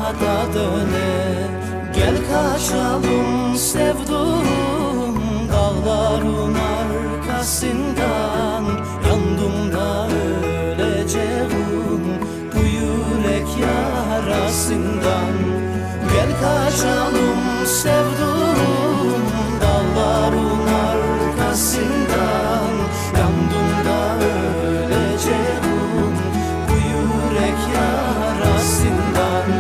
da döner. Gel kaçalım sevduğum dağların arkasından. Yandım da öleceğim bu yürek yarasından. Gel kaçalım sevduğum dağların arkasından. Yandım da öleceğim bu yürek yarasından.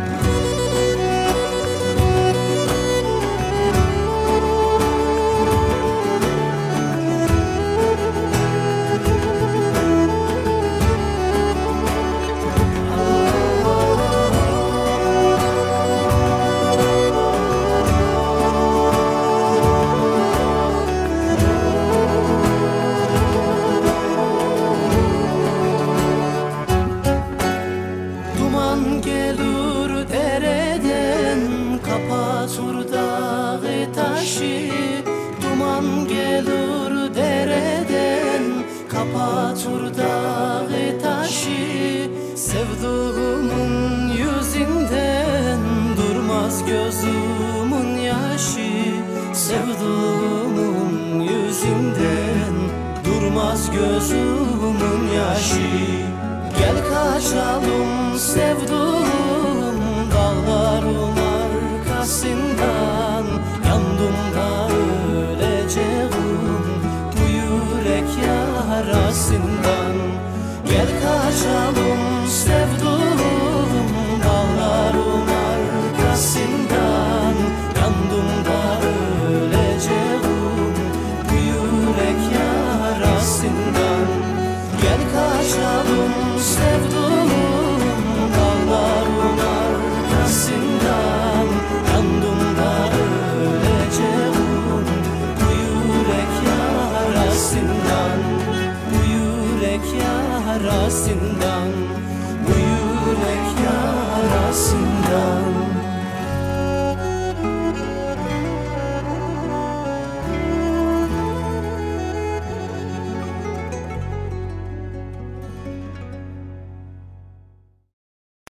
Gelir dereden kapatır dağı taşı. Duman gelir dereden kapatır dağı taşı. Sevduğumun yüzünden durmaz gözümün yaşı. Sevduğumun yüzünden durmaz gözümün yaşı. Gel kaçalım sevduğum dağların arkasından. Yandım da öleceğim bu yürek yarasından. Gel kaçalım sevduğum dağların arkasından. Yandım da öleceğim bu yürek yarasından. Gel kaçalım sevduğum dağların arkasından. Yandım da öleceğim bu yürek yarasından. Bu yürek yarasından. Bu yürek yarasından.